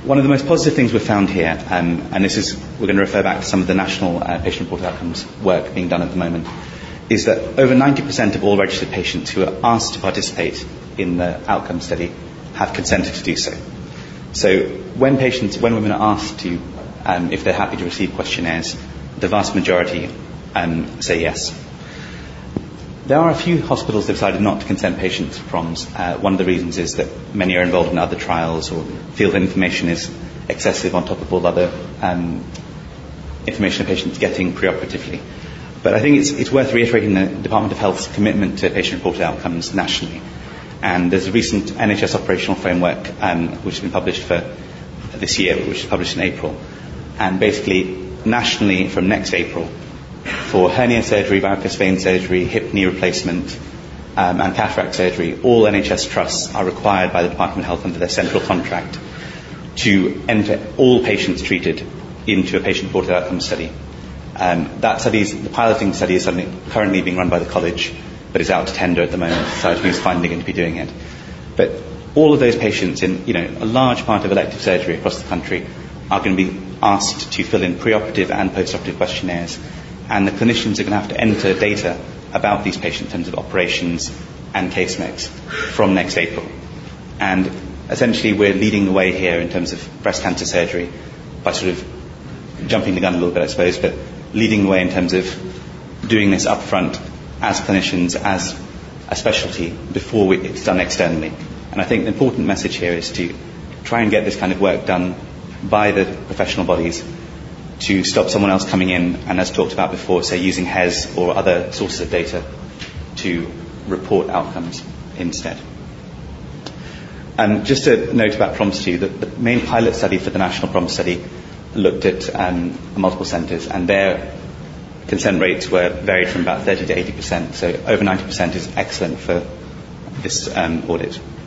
One of the most positive things we've found here, and this is, we're going to refer back to some of the national patient-reported outcomes work being done at the moment, is that over 90% of all registered patients who are asked to participate in the outcome study have consented to do so. So when women are asked to, if they're happy to receive questionnaires, the vast majority say yes. There are a few hospitals that have decided not to consent patients to PROMs. One of the reasons is that many are involved in other trials, or feel that information is excessive on top of all other information a patient's getting preoperatively. But I think it's worth reiterating the Department of Health's commitment to patient-reported outcomes nationally. And there's a recent NHS operational framework which has been published for this year, which is published in April. And basically, nationally from next April, for hernia surgery, varicose vein surgery, hip knee replacement, and cataract surgery, all NHS trusts are required by the Department of Health under their central contract to enter all patients treated into a patient-reported outcome study. The piloting study is something currently being run by the college, but is out to tender at the moment, so who's finally going to be doing it. But all of those patients in a large part of elective surgery across the country are going to be asked to fill in preoperative and postoperative questionnaires, and the clinicians are going to have to enter data about these patients in terms of operations and case mix from next April. And essentially we're leading the way here in terms of breast cancer surgery by sort of jumping the gun a little bit, I suppose, but leading the way in terms of doing this up front as clinicians, as a specialty, before it's done externally. And I think the important message here is to try and get this kind of work done by the professional bodies to stop someone else coming in and, as talked about before, say using HES or other sources of data to report outcomes instead. Just a note about PROMS2, the main pilot study for the national PROMS study looked at multiple centres, and their consent rates were varied from about 30 to 80%, so over 90% is excellent for this audit.